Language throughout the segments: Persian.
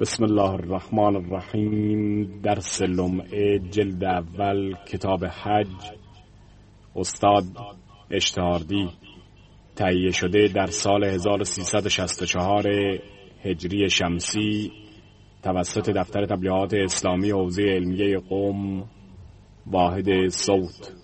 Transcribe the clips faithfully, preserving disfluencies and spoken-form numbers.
بسم الله الرحمن الرحیم. درس لمعه جلد اول کتاب حج، استاد اشتهاردی، تهیه شده در سال هزار و سیصد و شصت و چهار هجری شمسی توسط دفتر تبلیغات اسلامی حوزه علمیه قم، واحد صوت.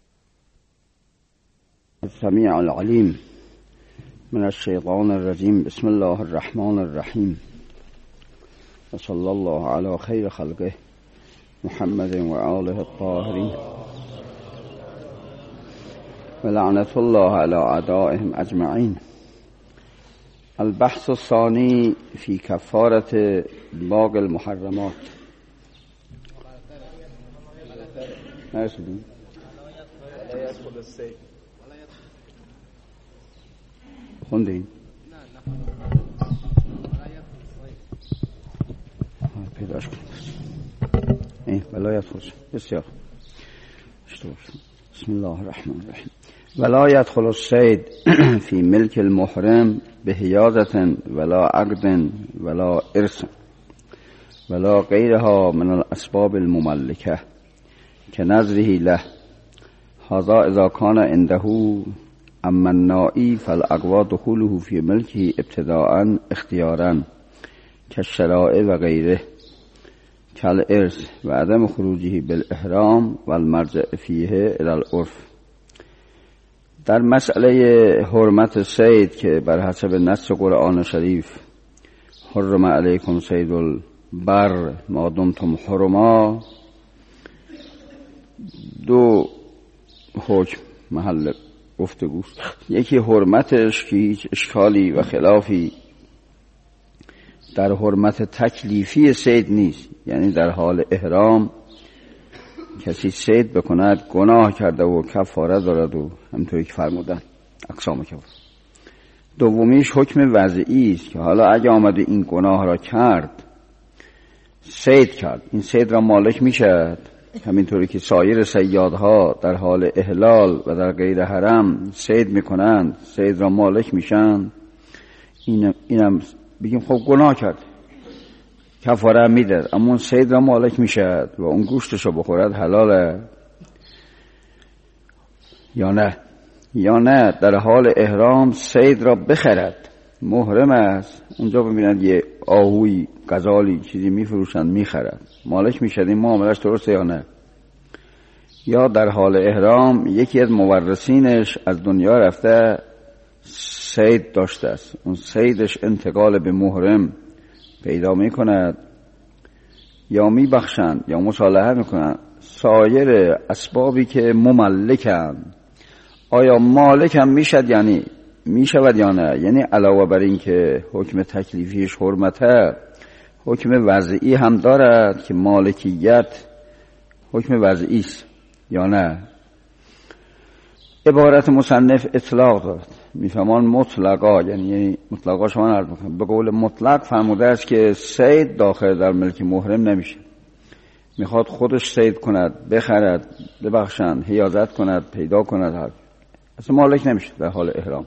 السمیع العلیم من الشیطان الرجیم. بسم الله الرحمن الرحیم و صلی الله علی خیر خلقه محمد و آله الطاهرین و لعنت الله علی اعدائهم اجمعین. البحث الثانی فی کفارت باقی المحرمات. نرسیدیم؟ خوندین؟ پیداش کنید. این ولایت خود بسیار بسم الله الرحمن الرحیم. ولا يدخل الصید فی ملک المحرم بحیازة ولا عقد ولا ارث ولا غیرها من الاسباب المملکه كنذره له. هذا اذا كان عنده اما النائی فالاقوى دخوله في ملكه ابتداء اختیارا كالشرائع و غیره كالارث و عدم خروجه بالاحرام والمرجع فیه الى العرف. در مسئله حرمت صید که بر حسب نص قرآن شریف حرم علیکم صید البر ما دمتم حرما، دو حکم محل گفتگوست. یکی حرمتش که هیچ اشکالی و خلافی در حرمت تکلیفی صید نیست، یعنی در حال احرام کسی صید بکند گناه کرده و کفاره دارد و همطوری که فرمودن اقسام کفاره. دومیش حکم وضعی است که حالا اگه آمده این گناه را کرد، صید کرد، این صید را مالک میشد، همینطوری که سایر صیادها در حال احلال و در غیر حرم صید میکنند، صید را مالک میشن، اینم اینم بگیم خب گناه کرد، کفاره میده، اما اون صید را مالک میشد و اون گوشتش رو بخورد حلاله یا نه؟ یا نه در حال احرام صید را بخرد، محرم است، اونجا ببیند یه آهوی غزالی چیزی میفروشند میخرد، مالک میشد، این معاملش درسته یا نه؟ یا در حال احرام یکی از مورثینش از دنیا رفته، صید داشته است، اون صیدش انتقال به محرم پیدا میکند، یا میبخشند یا مصالحه میکنند. سایر اسبابی که مملکند، آیا مالک هم میشد یعنی میشود یا نه؟ یعنی علاوه بر این که حکم تکلیفیش حرمته، حکم وضعی هم دارد که مالکیت حکم وضعی است یا نه؟ عبارت مصنف اطلاق دارد، میفهمان مطلقا، یعنی مطلقا شما عرض میکنم، به قول مطلق فرموده است که صید داخل در ملک محرم نمیشه، میخواد خودش صید کند، بخرد، ببخشند، حیازت کند، پیدا کند، هر اصلا مالک نمیشه در حال احرام.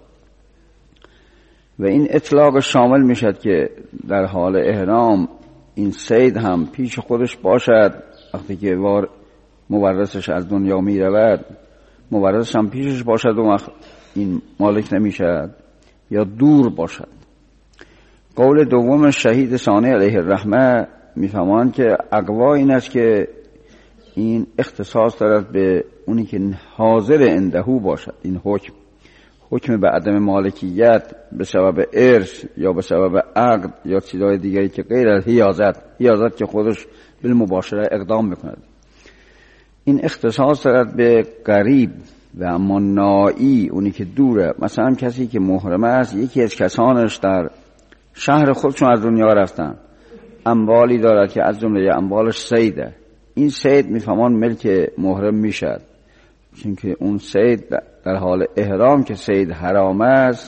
و این اطلاق شامل میشد که در حال احرام این صید هم پیش خودش باشد، وقتی که وار مورثش از دنیا میرود مورثش هم پیشش باشد و این مالک نمیشد، یا دور باشد. قول دوم شهید ثانی علیه الرحمه میفهمند که اقوا این است که این اختصاص دارد به اونی که حاضر اندهو باشد. این حکم حکم به عدم مالکیت به سبب ارث یا به سبب عقد یا چیزهای دیگری که غیر از حیازت، حیازت که خودش بالمباشره اقدام میکند، این اختصاص دارد به قریب. و اما نائی اونی که دوره، مثلا کسی که محرم است، یکی از کسانش در شهر خودشون از دنیا رفتن، اموالی دارد که از جمله اموالش صیده، این صید میفهمان ملک محرم میشد، چون که اون صید در حال احرام که صید حرام است،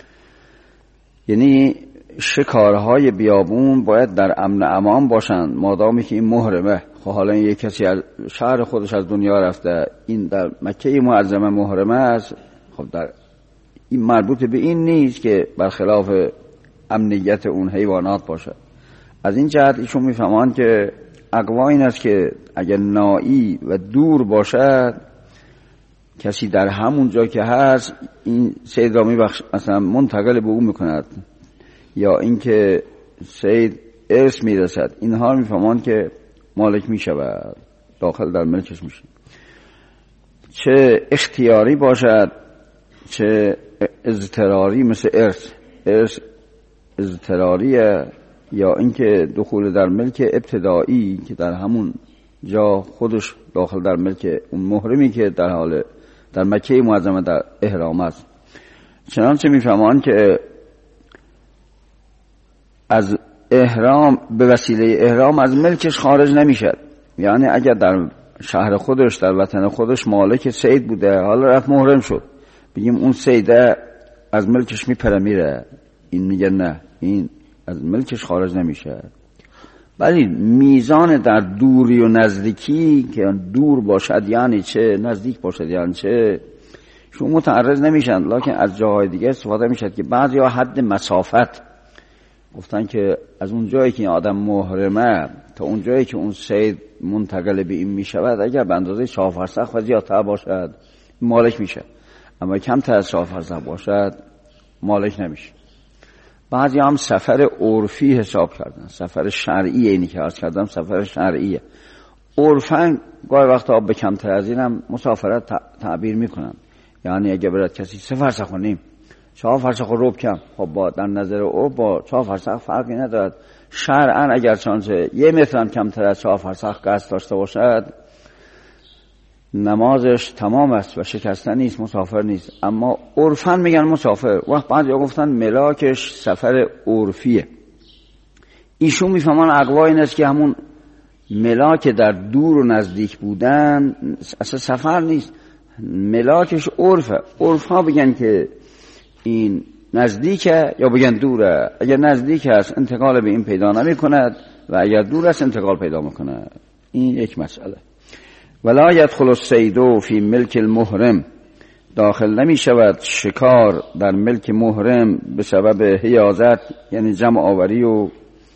یعنی شکارهای بیابون باید در امن امان باشند مادامی که این محرمه. خب حالا یک کسی از شهر خودش از دنیا رفته، این در مکه معظمه محرمه است، خب در این مربوط به این نیست که برخلاف امنیت اون حیوانات باشد. از این جهت ایشون میفهمند که اقوا این است که اگر نایی و دور باشد، کسی در همون جا که هست این سید را میبخش مثلا منتقل به او میکند، یا اینکه سید ارث میرسد، اینها میفهمند که مالک میشود، داخل در ملکش میشه. چه اختیاری باشد چه اضطراری، مثل ارث ارث اضطراریه، یا اینکه دخول در ملک ابتدایی که در همون جا خودش داخل در ملک اون محرمی که در حال در مکه معظمه در احرام است. چنانچه میفهمند که از احرام به وسیله احرام از ملکش خارج نمیشد، یعنی اگر در شهر خودش در وطن خودش مالک سید بوده، حالا رفت محرم شد، بگیم اون سیده از ملکش میپره میره، این میگه نه، این از ملکش خارج نمیشه. ولی میزان در دوری و نزدیکی که دور باشد یعنی چه، نزدیک باشد یعنی چه، شما متعرض نمیشن. لکن از جاهای دیگه استفاده میشد که بعضی ها حد مسافت گفتن که از اون جایی که این آدم محرمه تا اون جایی که اون سید منتقل به این میشود، اگر به اندازه چهار فرسخ و زیادتر باشد مالک میشه، اما کمتر از چهار فرسخ باشد مالک نمیشه. بعضی هم سفر عرفی حساب کردن، سفر شرعی، اینی که عرض کردم سفر شرعیه. عرفاً گاهی وقتا به کمتر از این هم مسافرت تعبیر میکنن، یعنی اگه برد کسی سه فرسخ و نیم، چهار فرسخ و ربع کم، خب با در نظر او با چهار فرسخ فرقی ندارد. شرعاً اگر چانسه یه متر هم کمتر از چهار فرسخ قصد داشته باشد نمازش تمام است و شکسته نیست، مسافر نیست. اما عرفاً میگن مسافر. وقت بعد یا گفتن ملاکش سفر عرفیه. ایشون میفهمان اقوا این است که همون ملاک در دور و نزدیک بودن اصلا سفر نیست، ملاکش عرفه. عرف ها بگن که این نزدیکه یا بگن دوره. اگر نزدیک است انتقال به این پیدا نمی کند و اگر دور است انتقال پیدا میکند. این یک مسئله. ولا يدخل الصید فی ملک المحرم، داخل نمی شود شکار در ملک محرم به سبب حیازت، یعنی جمع آوری و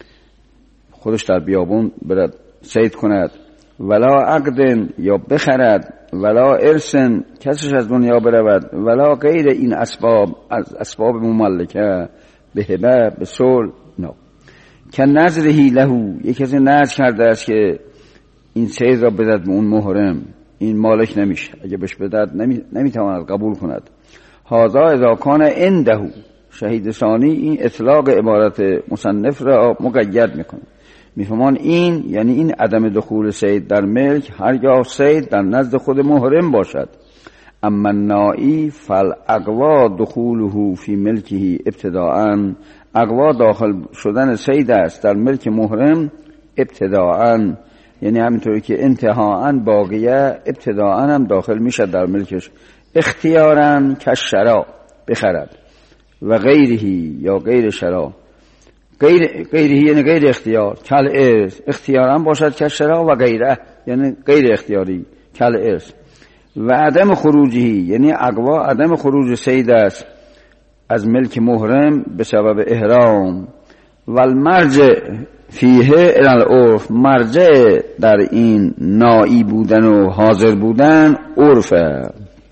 خودش در بیابون برد صید کند، ولا عقد یا بخرد، ولا ارث کسش از دنیا برود، ولا غیر این اسباب از اسباب مملکه به هبه به صلح نه. که نظرهی لهو، یک کسی نظر کرده است که این صید را بدد به اون محرم، این مالک نمیشه، اگه بهش بدد نمی... نمیتواند قبول کند. هذا اذا کان عنده، شهید ثانی این اطلاق عبارت مصنف را مقید میکنه. میفهمان این یعنی این عدم دخول صید در ملک هرگاه صید در نزد خود محرم باشد. اما نائی فالاقوا دخوله فی ملکه ابتداءً، اقوا داخل شدن صید است در ملک محرم ابتداءً، یعنی همینطوری که انتهاءً باقیه ابتداءً هم داخل میشه در ملکش. اختیاراً کشرا بخرد و غیرهی یا غیر شرا، غیر غیرهی یعنی غیر اختیار، کل ارث. اختیاراً باشد کشرا و غیره یعنی غیر اختیاری، کل ارث. و عدم خروجی یعنی اقوا عدم خروج صید است از ملک محرم به سبب احرام. و المرجع فیه الی العرف، مرجع در این نائی بودن و حاضر بودن عرفه.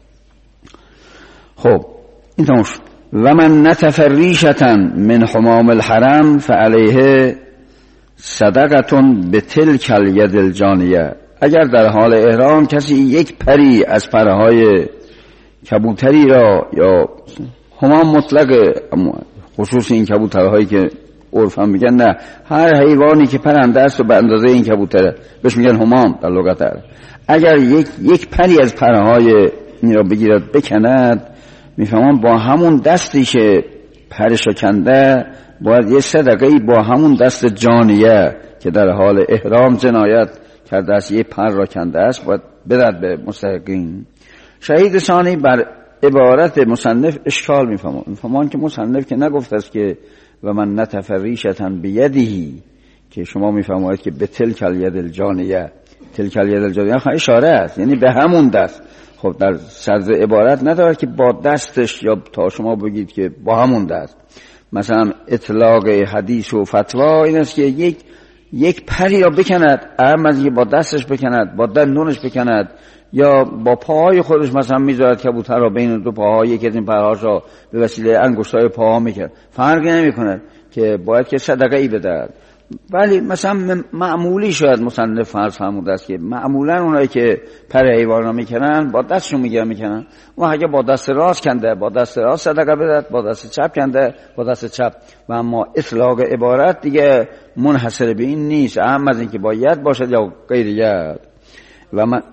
خب این تمام شد. و من نتف ریشة من حمام الحرم فعلیه صدقتون به تلک الید الجانیه، اگر در حال احرام کسی یک پری از پرهای کبوتری را، یا حمام مطلق خصوص این کبوترهایی که عرف هم میگن نه، هر حیوانی که پرنده است و به اندازه این کبوتره بهش میگن حمام در لغت عرب، اگر یک یک پری از پرهای این را بگیرد بکند، میفهمم با همون دستی که پرش کنده باید یه صدقه‌ای با همون دست جانیه که در حال احرام جنایت کرده است، یه پر را کنده است، باید بدد به مستحقین. شهید ثانی بر عبارت مصنف اشکال میفهمان میفهمان که مصنف که نگفت است که و من نتف ریشة بیدهی، که شما میفهمید که به تلک الید الجانیه، تلک الید الجانیه خواهی اشاره است، یعنی به همون دست. خب در صدر عبارت نداره که با دستش، یا تا شما بگید که با همون دست. مثلا اطلاق حدیث و فتوا این است که یک یک پری را بکند، اهم از اینکه با دستش بکند، با دندونش بکند، یا با پاهای خودش مثلا میذارد کبوتر را بین دو پاها، یکی از این پرهاش را به وسیله انگشتای پاها میکرد، فرقی نمیکند که باید که صدقه ای بدهد. ولی مثلا معمولی شاید مصنف فرض فرموده است که معمولا اونایی که پر حیوان را میکنن با دستشون میگیرن میکنن، و اگه با دست راست کنده با دست راست صدقه بدهد، با دست چپ کنده با دست چپ. و اما اطلاق عبارت دیگه منحصر به این نیست، اهم از این که با ید باشد یا غیر ید. و من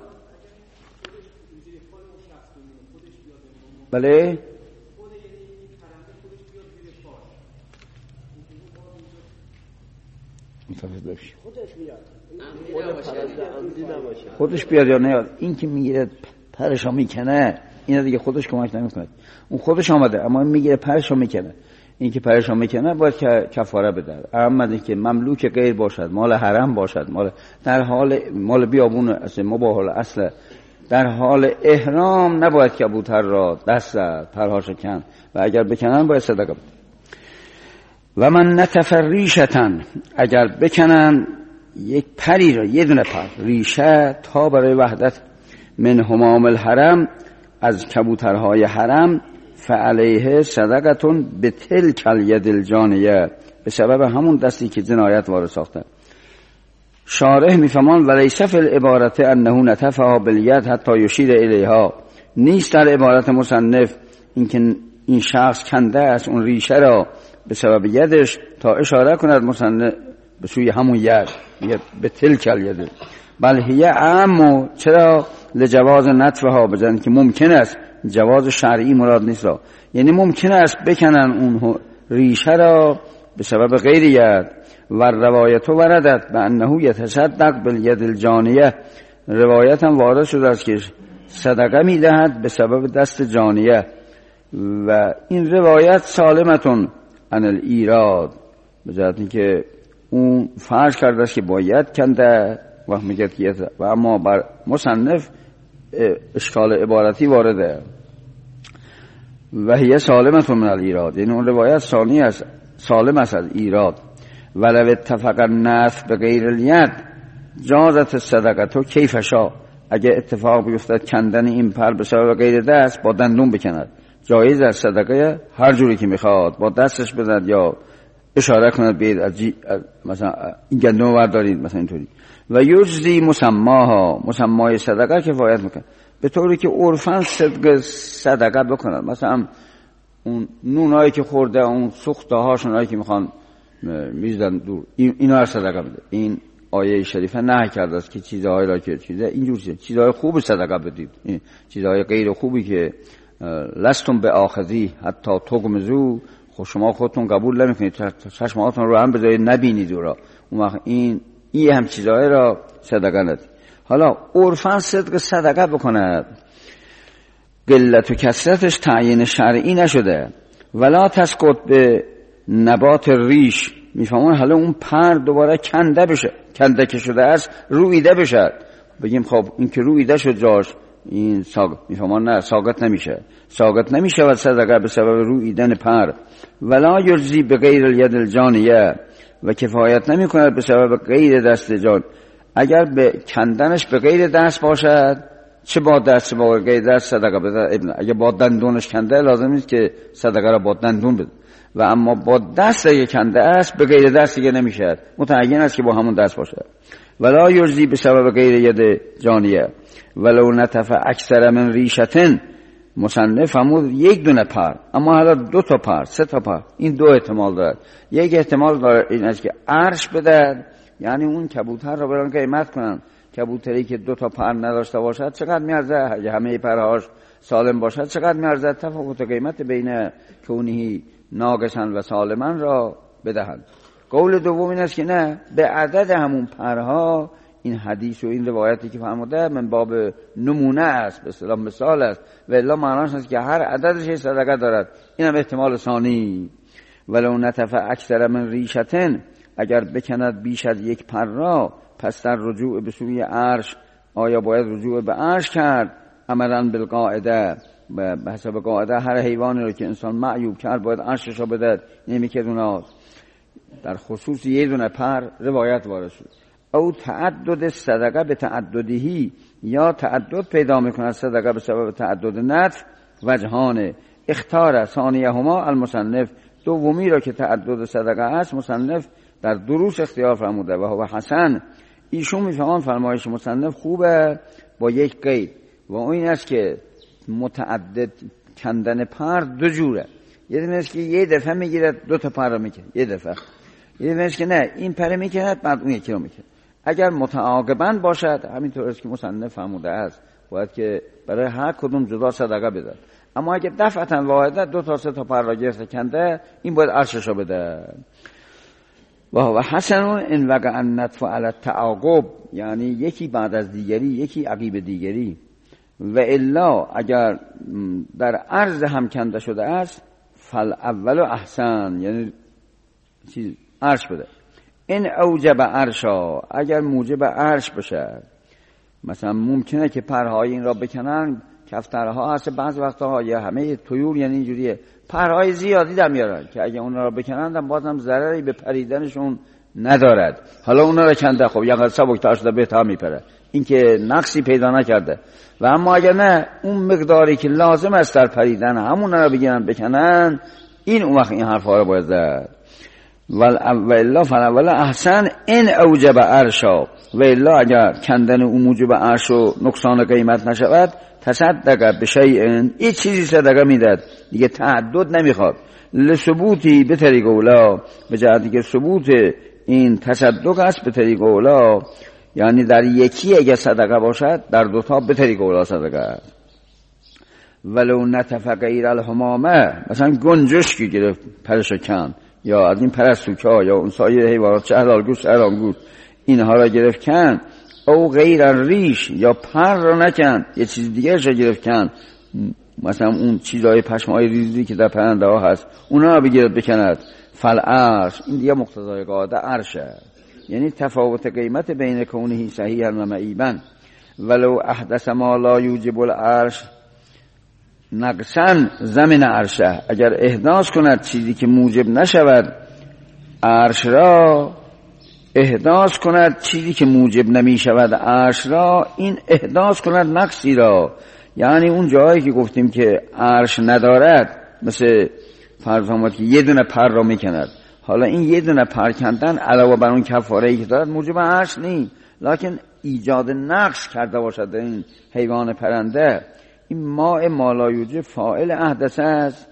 بله خودش بیاد یا نیاد، این که میگیره پرشو میکنه این دیگه خودش کمک نمیکنه، اون خودش آمده اما میگیره پرشو میکنه، این که پرشو میکنه باید کفاره بده. اما این که مملوک غیر باشد، مال حرم باشد، مال در حال مال بیابون اصل مباح اصل، در حال احرام نباید کبوتر را دست پرهاشو کن، و اگر بکنن باید صدقه بده. و من نتف ریشتن، اگر بکنن یک پری را، یه دونه پر ریشه تا برای وحدت، من همام الحرم، از کبوترهای حرم، فعلیه صدقتون به تلک الید الجانیه، به سبب همون دستی که جنایت وارد ساخته. شارح میفهمان ولیس فی العبارت انه نتفها بالید حتی یشیر الیها، نیست در عبارت مصنف اینکه این شخص کنده است اون ریشه را به سبب یدش تا اشاره کند مصنف به سوی همون ید به تلک الید، بل هی اما چرا لجواز نتفها، بجن که ممکن است، جواز شرعی مراد نیست را، یعنی ممکن است بکنن اون ریشه را به سبب غیر ید. و روایت وردت به انه یتصدق بالید الجانیه، روایت هم وارد شده است که صدقه میدهد به سبب دست جانیه، و این روایت سالمتون عن الایراد، به جهت که اون فرض کرده است که باید کنده وقت میگه که، و اما بر مصنف اشکال عبارتی وارده. و هی سالمتون من الایراد، یعنی اون روایت ثانی است، سالم است از ایراد. ولو اتفق النتف به غیر الید جازت الصدقه تو کیف شاء، اگه اتفاق بیفتد کندن این پر به سبب غیر دست، با دندون بکند، جایز است صدقه هر جوری که میخواد، با دستش بدهد یا اشاره کند بید از جی... مثلا این گندم بردارید مثلا اینطوری. و یجزی مسماها، مسمای صدقه کفایت میکنه، به طوری که عرفاً صدقه صدقه بکنند. مثلا اون نونایی که خورده، اون سوخته هاشون هایی که میخوان میزدن دور، این اینا رو صدقه بده. این آیه شریفه نهی کرده است که چیزهایی را که چیزه اینجور چیزهای خوب صدقه بدید، این چیزهای غیر خوبی که لستم به آخذی حتی تغمزو، خود شما خودتون قبول نمیکنید، چشماتون رو هم بذارید نبینید او را، اون وقت این این هم چیزهای را صدقه ندید. حالا عرفاً صدق صدقه بکند، قلت و کثرتش تعیین شرعی نشده. ولا تسقط به نبات ریش، میفهمون حالا اون پر دوباره کنده بشه، کنده که شده است رویده بشه، بگیم خب این که رویده شد جاش این ساقط، میفهمون نه ساقط نمیشه، ساقط نمیشه و صدقه به سبب رویدن پر. ولا یجزی به غیر الید الجانیه، و کفایت نمی کند به سبب غیر دست جان، اگر به کندنش به غیر دست باشد، چه با دست چه با غیر دست صدقه بده. اگر با دندونش کنده لازم نیست که صدقه را با دندون بده، و اما با دست اگه کنده است به غیر دست دیگه نمیشه، متعین است که با همون دست باشه. ولا یجزی به سبب غیر ید جانیه ولو نتف اکثر من ریشتن، مصنف فرمود یک دونه پر، اما حالا دو تا پر، سه تا پر، این دو احتمال دارد. یک احتمال داره این است که عرش بده، یعنی اون کبوتر رو برن قیمت کنن، کبوتری که دو تا پر نداشته باشد چقدر میارزه، اگه همه پرهاش سالم باشد چقدر میارزه، تفاوت قیمت بین کونهی ناقصن و سالمن را بدهند. قول دوم این است که نه، به عدد همون پرها، این حدیث و این روایتی که فرموده من باب نمونه است، به اصطلاح مثال است، و الا معناش است که هر عددش صدقه دارد. این هم احتمال ثانی. ولو نتف اکثر من ریشتن، اگر بکند بیش از یک پر را، پس در رجوع به سوی عرش، آیا باید رجوع به عرش کرد؟ عملاً بالقاعده، به حسب قاعده هر حیوانی رو که انسان معیوب کرد باید عرشش رو بده. نمی که دونه در خصوص یه دونه پر روایت وارد شد. او تعدد صدقه به تعددهی، یا تعدد پیدا میکند صدقه به سبب تعدد نطف. وجهان اختار ثانیهما المصنف، دومی را که تعدد صدقه است مصنف در دروس اختیار فرموده. و هو حسن، ایشون میفهمان فرمایش مصنف خوبه با یک قید، و اون این است که متعدد کندن پر دو جوره. یه دفعه است که یه دفعه میگیره دو تا پر رو میکنه یه دفعه، یه دفعه است که نه این پر میکنه بعد اون یکی رو میکنه. اگر متعاقباً باشد همینطور است که مصنف فرموده است باید که برای هر کدوم جدا صدقه بده. اما اگر دفعتاً واحده دو تا سه تا پر را گرفته کنده این باید عرشش رو بده. و هو حسن ان وقع النطف علی التعاقب، یعنی یکی بعد از دیگری یکی عقیب دیگری. و الا اگر در عرض هم کنده شده است فالاول احسن، یعنی چیز عرش بده. این اوجب عرشا، اگر موجب عرش بشه، مثلا ممکنه که پرهای این را بکنن، کفترها هست بعض وقتها یا همه طیور یعنی اینجوریه پرهای زیادی در میارن که اگه اونا را بکنن بازم ضرری به پریدنشون ندارد. حالا اونا را کنده خب یا سبکتر شده بهتر میپره، این که نقصی پیدا نکرده. و اما اگر نه اون مقداری که لازم است در پریدن همون را بگیرن بکنن، این اون وقت این حرفا رو باید زد. و الا فالاول احسن این اوجب عرشا، و الا اگر کندن اون موجب عرش و نقصان قیمت نشود تصدق بشیء، این چیزی صدقه میداد دیگه، تعدد نمیخواد. لثبوتی به طریق اولا، به جهتی که ثبوت این تصدق است به طریق اولا، یعنی در یکی اگر صدقه باشد در دوتا به طریق اولا صدقه است. ولو نتف غیر الحمامه، مثلا گنجش که گرفت پرش کن، یا از این پرستوکا یا اون سایر حیوانات چه حلالگوش حرامگوش اینها را گرفت کن، او غیر الریش، یا پر را نکن یه چیز دیگه را گرفت کن، مثلا اون چیزای پشمای ریزی که در پرنده ها هست اونا را بگیرد بکند. فالعرش، این دیگه مقتضای قاعده عرشه، یعنی تفاوت قیمت بین کونه صحیحا و معیبا. ولو احدث ما لا یوجب العرش نقصا زمین عرشه، اگر احداث کند چیزی که موجب نشود عرش را، احداث کند چیزی که موجب نمی شود عرش را، این احداث کند نقصی را. یعنی اون جایی که گفتیم که عرش ندارد، مثل فرض فرمود که یه دونه پر را میکند، حالا این یه دونه پر کندن علاوه بر اون کفاره‌ای که دارد موجب عرش نیست، لکن ایجاد نقص کرده باشد در این حیوان پرنده، این ماء مالایوجه فاعل احدثه است،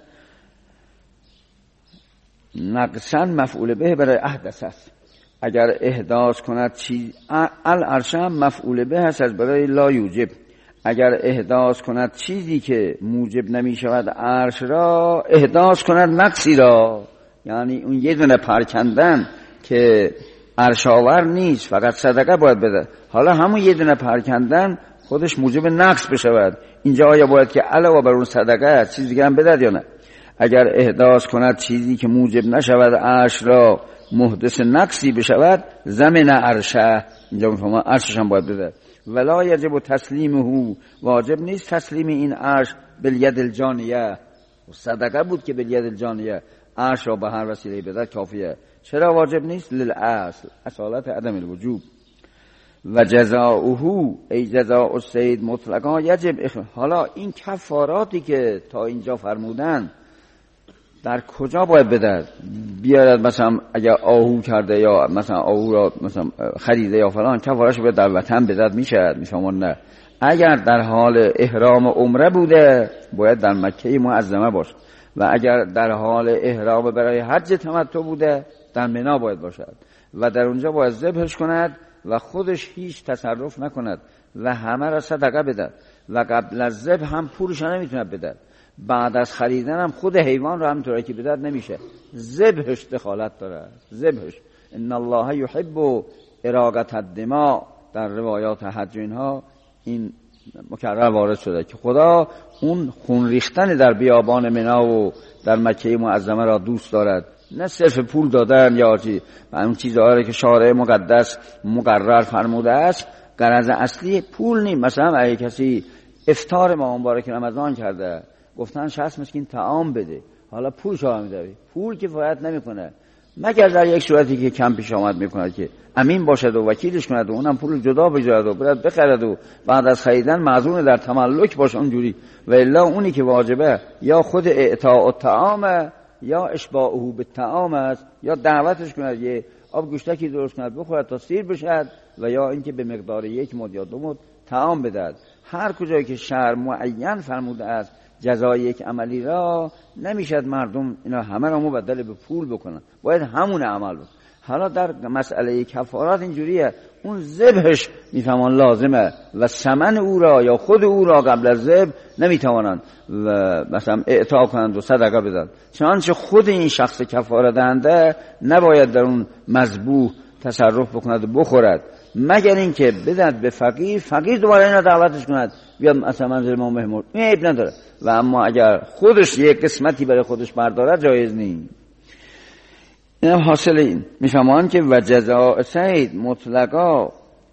نقصا مفعول به برای احدثه است. اگر احداث کند چیز، العرش هم مفعول به هست از برای لا یوجب، اگر احداث کند چیزی که موجب نمی شود عرش را، احداث کند نقصی را، یعنی اون یه دونه پر کندن که عرشاور نیست فقط صدقه باید بده، حالا همون یه دونه پر کندن خودش موجب نقص بشود، اینجا آیا باید که علاوه بر اون صدقه چیز دیگه هم بدهد یا نه؟ اگر احداث کند چیزی که موجب نشود عرش را، محدث نقصی بشود، زمین عرشه، اینجا میفهمم عرشش هم باید بده. ولا یجب تسلیمه، واجب نیست تسلیم این عرش بالید الجانیه، صدقه بود که بالید الجانیه عرش را به هر وسیله بده کافیه. چرا واجب نیست؟ للاصل، اصالت عدم الوجوب. و جزاؤه ای جزاء الصید مطلقا یجب اخراج. حالا این کفاراتی که تا اینجا فرمودن در کجا باید بده؟ بیارد مثلا اگر آهو کرده یا مثلا آهو را مثلا خریده یا فلان، کفارش رو در وطن بدد میشه؟ میفهمون نه. اگر در حال احرام عمره بوده باید در مکه معظمه باشه، و اگر در حال احرام برای حج تمتع بوده در منی باید باشد و در اونجا باید ذبحش کند و خودش هیچ تصرف نکند و همه را صدقه بده، و قبل از ذبح هم پولش نمیتونه بده، بعد از خریدن هم خود حیوان را همینطوری که بدهد نمیشه، ذبحش دخالت داره. ذبحش ان الله یحب اراقة الدماء، در روایات حج اینها این مکرر وارد شده که خدا اون خون ریختن در بیابان منی و در مکه معظمه را دوست دارد، نه صرف پول دادن یا چیز، و اون چیزهایی که شارع مقدس مقرر فرموده است غرض اصلی پول نیست. مثلا اگه کسی افطار ماه مبارک رمضان کرده گفتن شصت مسکین طعام بده، حالا پول شما میداری، پول کفایت نمیکنه مگر در یک صورتی که کم پیش آمد میکند که امین باشد و وکیلش کند و اونم پول جدا بگیرد و برد بخرد و بعد از خریدن معذور در تملک باشه اونجوری. و الا اونی که واجبه یا خود اعطاء الطعام یا اشباعه بالطعام است، یا دعوتش کند یه آب گوشتکی درست کند بخورد تا سیر بشد، و یا اینکه به مقدار یک مد یا دو مد طعام بدهد. هر کجایی که شرع معین فرموده است جزای یک عملی را، نمیشد مردم اینا همه را مبدل به پول بکنن، باید همون عمل بکنن. حالا در مسئله کفارات اینجوریه، اون ذبحش میفهمان لازمه و ثمن او را یا خود او را قبل از ذبح نمیتوانند و مثلا اعطا کنند و صدقه بدن، چنانچه خود این شخص کفاره دهنده نباید در اون مذبوح تصرف بکند و بخورد، مگر اینکه بدهد به فقیر، فقیر دوباره اینا دعوتش کند بیا مثلا منزل ما مهمون، این عیب نداره. و اما اگر خودش یک قسمتی برای خودش بردارد جایز نیست. این حاصل این میفهمان که و جزاء صید مطلقا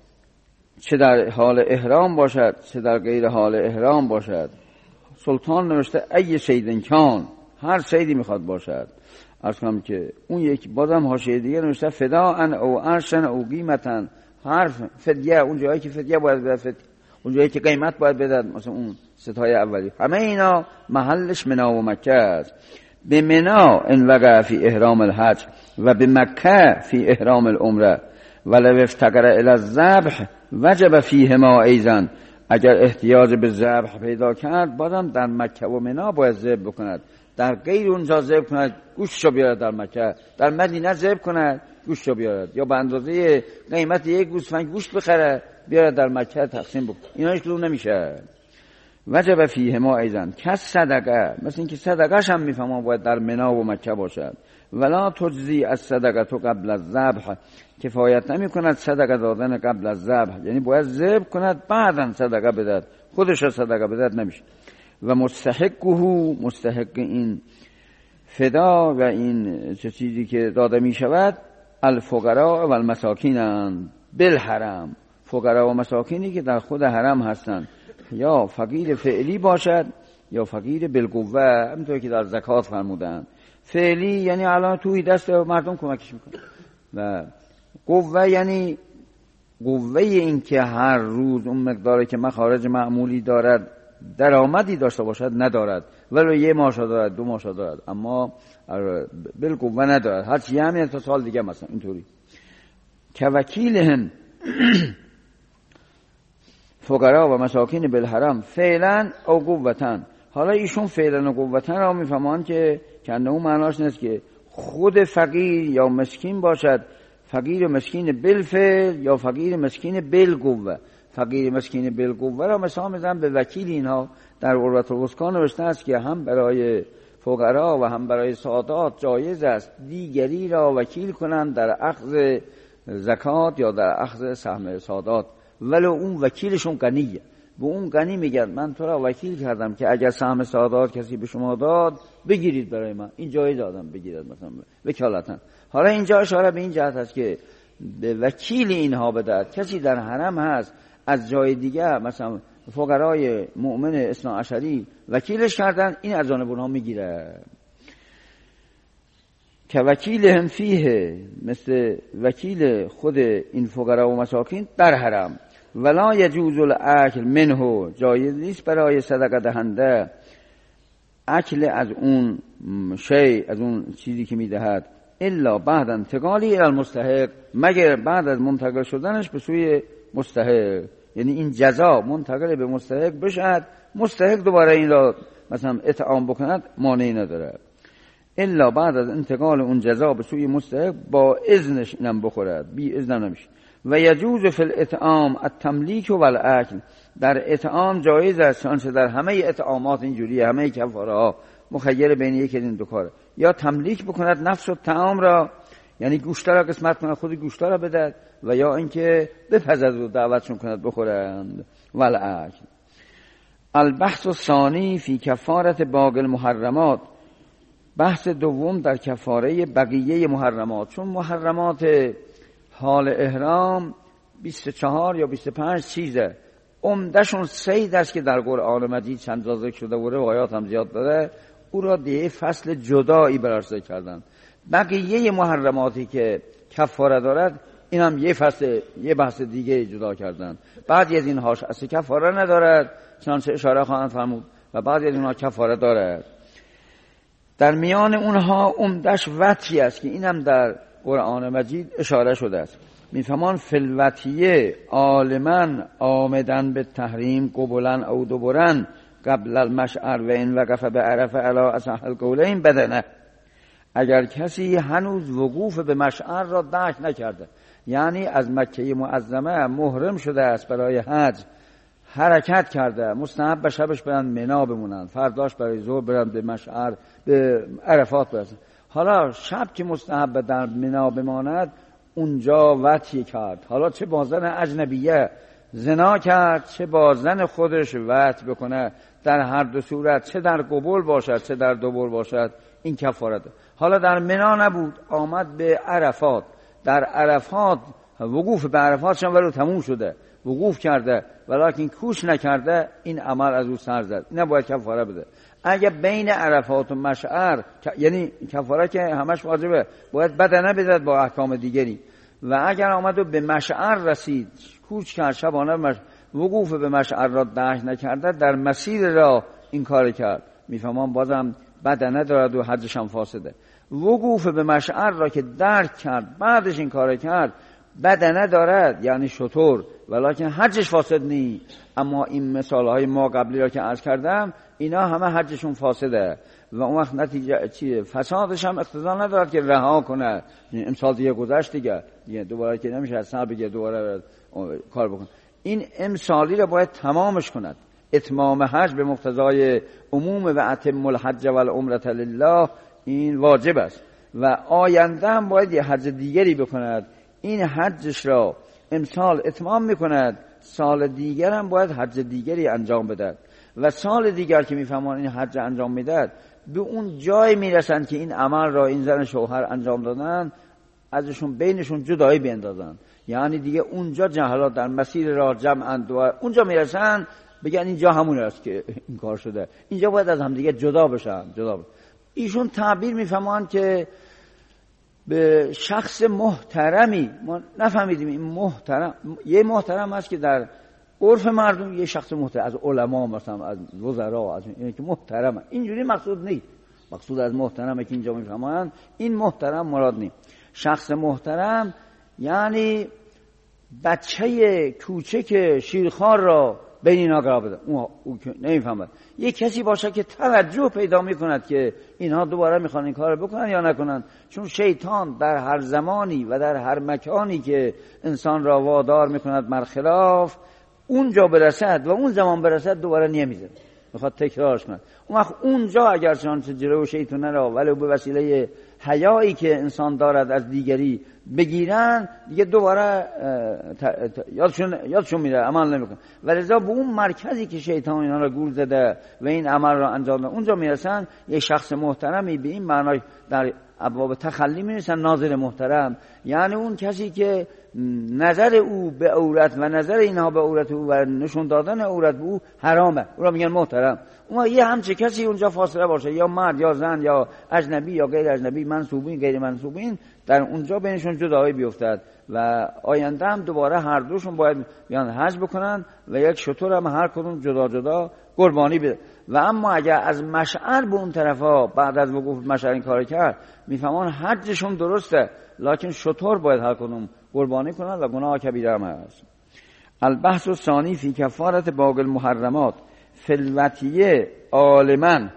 چه در حال احرام باشد چه در غیر حال احرام باشد. سلطان نوشته ای صیدن کان، هر صیدی میخواد باشد. عرض کنم که اون یک بازم حاشیه دیگه نوشته فداء او عرشن او قیمتا، هر فدیه اون جایی که فدیه باید بده، اون جایی که قیمت باید بده، مثلا اون ستای اولی، همه اینا محلش منا و مکه است. به منا ان وقع فی احرام الحج و به مکه فی احرام العمره ولو افتقر الی الذبح وجب فیهما ایضا، اگر احتیاج به ذبح پیدا کرد بازم در مکه و منا باید ذبح بکند، در غیر اونجا ذبح کند گوشتشو بیارد در مکه، در مدینه ذبح کند گوشتشو بیارد، یا به اندازه قیمت یک گوسفند گوشت بخره بیارد در مکه تقسیم بکنه، اینا هیچ کدوم نمیشه. وجب فیهما ایضا کس صدقه، مثل اینکه صدقه‌ش هم میفهمم باید در منا و مکه باشد. ولا تجزی از صدقه تو قبل از ذبح، کفایت نمی کند صدقه دادن قبل از ذبح، یعنی باید ذبح کند بعداً صدقه بدهد، خودش را صدقه بدهد نمیشه. و مستحقه، مستحق این فدا و این چه چیزی که داده می شود الفقراء و المساکین بالحرم، فقرا و مساکینی که در خود حرم هستند، یا فقیر فعلی باشد یا فقیر بالقوه، همونطور که در زکات فرمودند. فعلی یعنی الان توی دست مردم کمکش میکنه، و قوه یعنی قوه این که هر روز اون مقداری که مخارج معمولی دارد درآمدی داشته باشد ندارد، ولی یه ماشا دارد دو ماشا دارد اما بالقوه ندارد، هر چی همین تا سال دیگه مثلا اینطوری. که وکیلهم فقرا و مساکین بالحرم فعلا او قوتن. حالا ایشون فعلا و قوتن را میفهمان که کنده اون معناش نیست که خود فقیر یا مسکین باشد، فقیر و مسکین بالفعل یا فقیر مسکین بالقوه. فقیر مسکین بالقوه را مثال میزنم به وکیل. اینها در عروة الوثقی نوشته است که هم برای فقرا و هم برای سادات جایز است دیگری را وکیل کنند در اخذ زکات یا در اخذ سهم سادات، ولی اون وکیلشون غنیه، به اون غنی میگه من تو را وکیل کردم که اگر سهم سادات کسی به شما داد بگیرید برای من، این جایز آدم بگیرد مثلا وکالتا. حالا اینجا اشاره به این جهت است که به وکیل اینها بدهد. کسی در حرم هست از جای دیگه مثلا فقرای مؤمن اثنا عشری وکیلش کردن، این از جانب اونها میگیره. که وکیل هم فیه، مثل وکیل خود این فقرا و مساکین در حرم. ولا یجوز الاکل منه، جایز نیست برای صدقه دهنده اکل از اون شی، از اون چیزی که میدهد، الا بعد انتقالی الى المستحق، مگر بعد از منتقل شدنش به سوی مستحق، یعنی این جزا منتقل به مستحق بشد، مستحق دوباره این را مثلا اطعام بکند مانعی نداره، الا بعد از انتقال اون جزا به سوی مستحق با اذنش اینم بخورد، بی اذن نمیشه. و یجوز فی الاطعام التملیک و الاکل، در اطعام جایز است، چنانچه در همه اطعامات اینجوریه، همه کفاره ها مخیر بین یک از این دو کاره، یا تملیک بکند نفس و طعام را، یعنی گوشت را قسمت کند خود گوشت را بدهد، و یا اینکه بپزد و دعوتشون کند بخورند. و الاکل. البحث الثانی فی کفارت باقی المحرمات، بحث دوم در کفاره بقیه محرمات. چون محرمات حال احرام بیست و چهار یا بیست و پنج چیزه، عمدهشون صید است که در قرآن مجید چند جا ذکر شده و روایات هم زیاد داره، او را دیگه فصل جدایی براش ذکر کردن. بقیه محرماتی که کفاره دارد این هم یه فصل یه بحث دیگه جدا کردن. بعضی از اینهاش اصلا کفاره ندارد چنانچه اشاره خواهند فرمود و بعضی از اینها کفاره دارد. در میان اونها عمدش وطی است که اینم در قرآن مجید اشاره شده است. میفهمان فلوتیه عالمن آمدن به تحریم قبلن او دبرن قبل المشعر و این وقف به عرف علا اصح القولین بدنه. اگر کسی هنوز وقوف به مشعر را درک نکرده، یعنی از مکه معظمه محرم شده است برای حج، حرکت کرده، مستحب به شبش برن منا بمونن، فرداش برای ظهر برن به مشعر به عرفات برسن. حالا شب که مستحب در منا بماند اونجا وطی کرد، حالا چه با زن اجنبیه زنا کرد چه با زن خودش وط بکنه، در هر دو صورت چه در قبول باشد چه در دبر باشد این کفاره ده. حالا در منا نبود، آمد به عرفات، در عرفات وقوف به عرفات شما ولو تموم شده وقوف کرده ولیکن کوش نکرده، این عمل از او سر زد، نباید کفاره بده. اگه بین عرفات و مشعر، یعنی کفاره که همش واجبه، باید بدنه بدهد با احکام دیگری. و اگر آمد و به مشعر رسید کوچ کرد شبانه مش... وقوف به مشعر را درک نکرده، در مسیر را این کار کرد، میفهمان بازم بدنه دارد و حجش هم فاسده. وقوف به مشعر را که درک کرد بعدش این کار کرد بدنه دارد، یعنی شطور، ولیکن حجش فاسد نی. اما این مثال های ما قبلی را که عرض کردم اینا همه حجشون فاسده و اون وقت نتیجه چیه؟ فسادش هم اقتضا ندارد که رها کنه. امسال دیگه گذشت دیگه دیگه دوباره که نمیشه از سر بگه دوباره کار بکن. این امسالی را باید تمامش کند. اتمام حج به مقتضای عموم و اتم الحج والعمره لله این واجب است و آینده هم باید یه حج دیگری بکند. این حجش را امسال اتمام میکند، سال دیگر هم باید حج دیگری انجام بدهد و سال دیگر که میفهمان این حج انجام میدهد به اون جای میرسند که این عمل را این زن شوهر انجام دادن ازشون بینشون جدایی بیندازن، یعنی دیگه اونجا جهالات در مسیر راه جمعن دو اونجا میرسن بگن اینجا همون است که این کار شده، اینجا باید از هم دیگه جدا بشن جدا بشن. ایشون تعبیر میفهمان که به شخص محترمی، ما نفهمیدیم این محترم یه محترم هست که در عرف مردم یه شخص محترم از علما مثلا از وزرا از این که محترم، اینجوری مقصود نیست. مقصود از محترمه که اینجا میفهمن این محترم مراد نیست. شخص محترم یعنی بچه کوچک شیرخوار را بین اینا قرار بده، اون او نمیفهمد. یه کسی باشه که توجه پیدا میکند که اینها دوباره میخوان این کار بکنن یا نکنن، چون شیطان در هر زمانی و در هر مکانی که انسان را وادار میکند مرخلاف اونجا برسد و اون زمان برسد دوباره نمیزه، میخواد تکرارش کنه. اون وقت اونجا اگر چنانچه جلو شیطان را ولو به وسیله حیایی که انسان دارد از دیگری بگیرن دیگه دوباره یادشون یادشون میره، عمل نمیکنه. ولذا به اون مرکزی که شیطان اینا را گول زده و این عمل را انجام داده اونجا میرسن. یک شخص محترمی به این معنای در ابواب تخلی میرسن ناظر محترم، یعنی اون کسی که نظر او به عورت و نظر اینها به عورت او و نشون دادن عورت به او حرامه، او را میگن محترم. اون یه همچه کسی اونجا فاصله باشه، یا مرد یا زن یا اجنبی یا غیر اجنبی، منسوبین غیر منسوبین، در اونجا بینشون جدایی بیفتد و آینده هم دوباره هر دوشون باید بیان حج بکنن و یک شتر هم هر کدوم جدا جدا قربانی بده. و اما اگر از مشعر به اون طرفا بعد از وقوف مشعر این کار کرد میفهمان حجشون درسته، لکن شتر باید هر کدوم قربانی کنن و گناه کبیره هم هست. البحث الثانی فی کفارت باقی المحرمات فلوتیه عالمن،